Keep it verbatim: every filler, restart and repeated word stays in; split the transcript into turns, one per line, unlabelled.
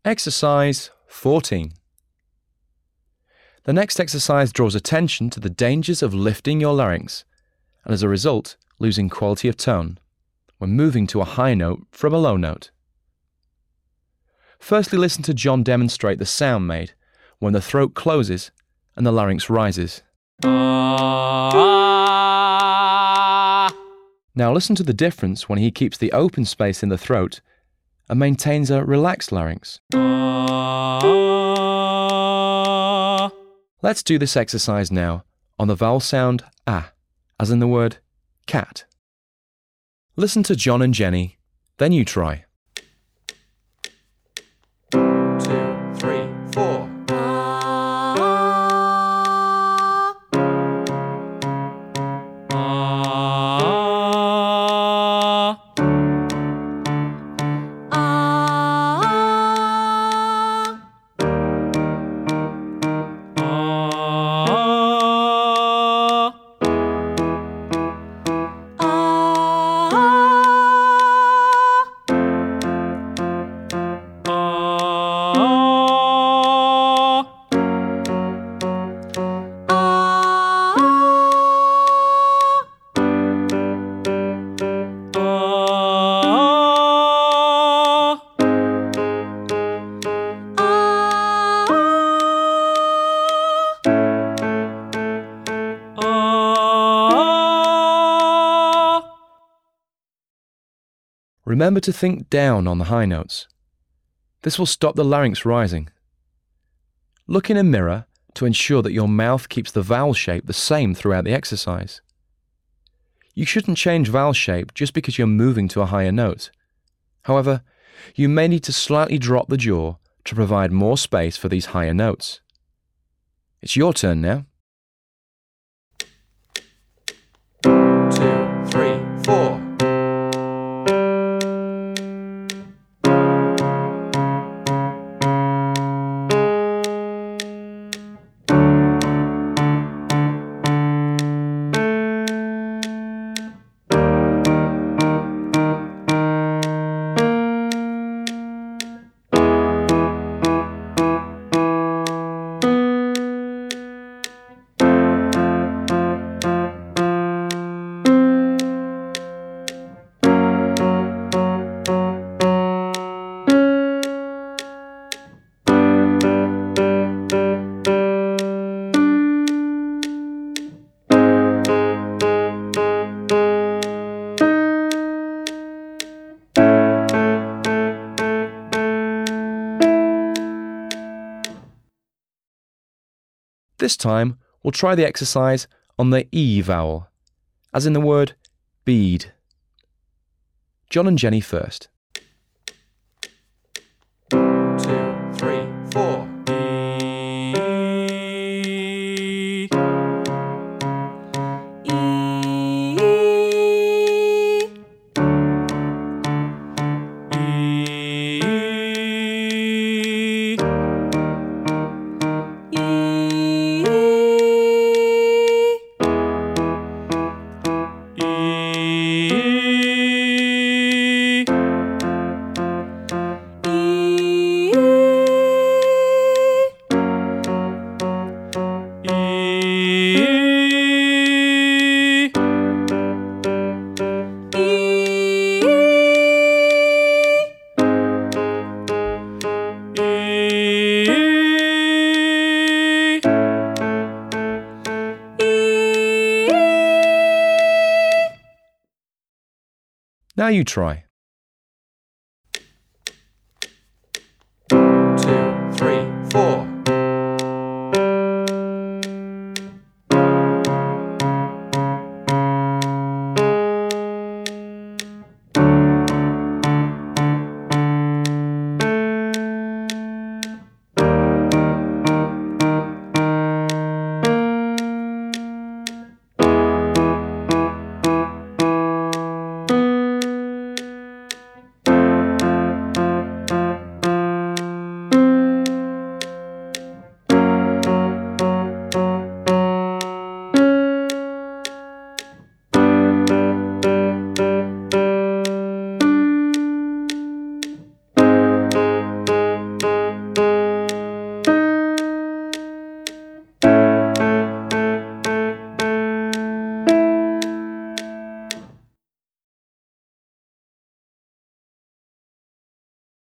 Exercise fourteen. The next exercise draws attention to the dangers of lifting your larynx and, as a result, losing quality of tone when moving to a high note from a low note. Firstly, listen to John demonstrate the sound made when the throat closes and the larynx rises. Now listen to the difference when he keeps the open space in the throat and maintains a relaxed larynx. Let's do this exercise now on the vowel sound ah, as in the word cat. Listen to John and Jenny, then you try.
Two, three, four.
Remember to think down on the high notes. This will stop the larynx rising. Look in a mirror to ensure that your mouth keeps the vowel shape the same throughout the exercise. You shouldn't change vowel shape just because you're moving to a higher note. However, you may need to slightly drop the jaw to provide more space for these higher notes. It's your turn now.
Two, three, four.
This time, we'll try the exercise on the E vowel, as in the word bead. John and Jenny first.
Two, three, four.
Now you try.